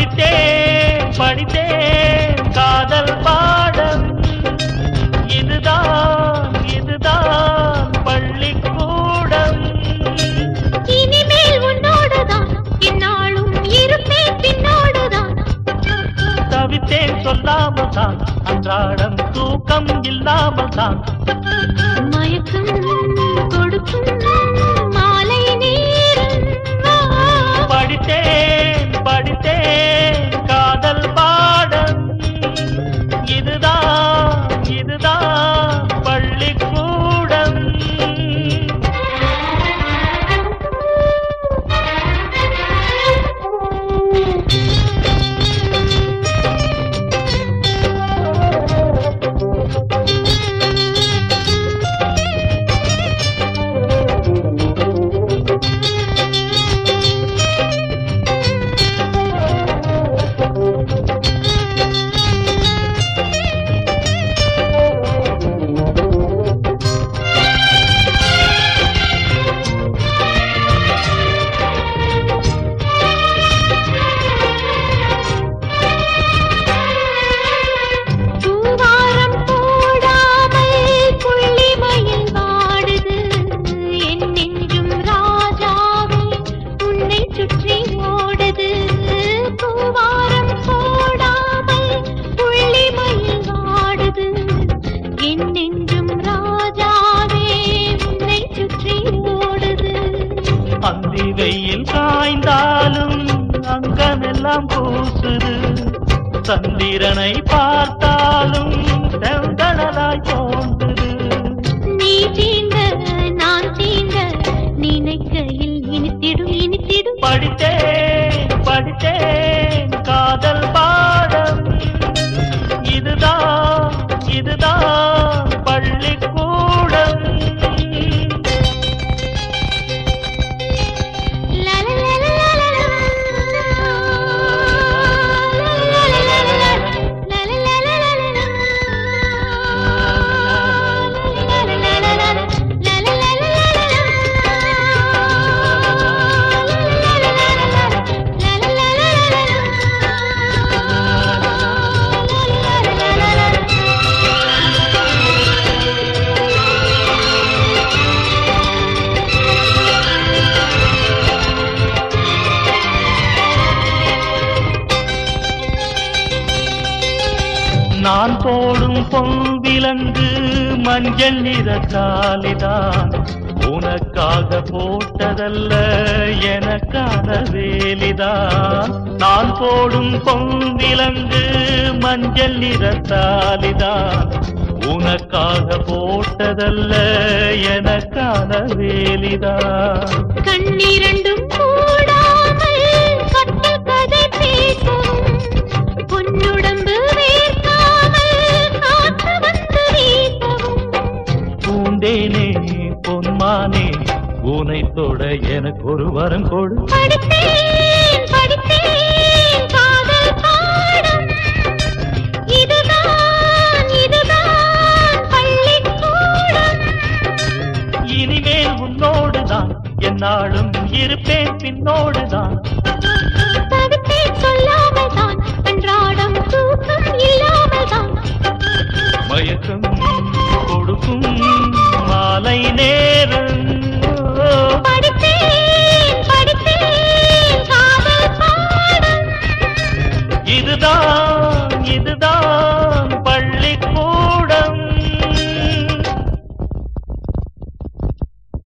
படித்தேன் படித்தேன் காதல் பாடம் இதுதான் இதுதான் பள்ளிக்கூடம். இனிமேல் உன்னோடுதான் என்னாலும் இருப்பேன் பின்னோடுதான். தவித்தேன் சொல்லாமல் தான் அன்றாடம் தூக்கம் இல்லாமல் தான். மயக்கம் கொடுக்கும் மாலை நேரம். படித்தேன் படித்தேன் காதல் பாடம் இதுதான் இதுதான் பள்ளிக்கூடம். அந்தி வெயில் காய்ந்தாலும் அங்கமெல்லாம் பூசுது. சந்திரனை பார்த்தாலும் செந்தணலாய் தோன்றுது. நீ தீண்ட நான் தீண்ட நினைக்கையில் இனித்திடும் இனித்திடும். படித்தேன் படித்தேன் காதல் பாடம் இதுதான் இதுதான் பள்ளிக்கூடம். நான் போடும் பொன்விலங்கு மஞ்சள் நிற காலிதான். உனக்காக போட்டதல்ல எனக்கான வேலிதான். நான் போடும் பொன்விலங்கு மஞ்சள் நிற காலிதான். உனக்காக போட்டதல்ல எனக்கான வேலிதான். கண்ணிரண்டும் கூடாமல் கட்டல் கதை பேசும் பொன்னுடம்பு பூந்தேனே பொன்மானே உனை தொட எனக்கு ஒரு வரம் கொடு. படித்தேன் படித்தேன் காதல் பாடம் இதுதான் இதுதான் பள்ளிக்கூடம். இனிமேல் உன்னோடுதான் என்னாலும் இருப்பேன் பின்னோடுதான். தவித்தேன் சொல்லாமல் தான் அன்றாடம் தூக்கம்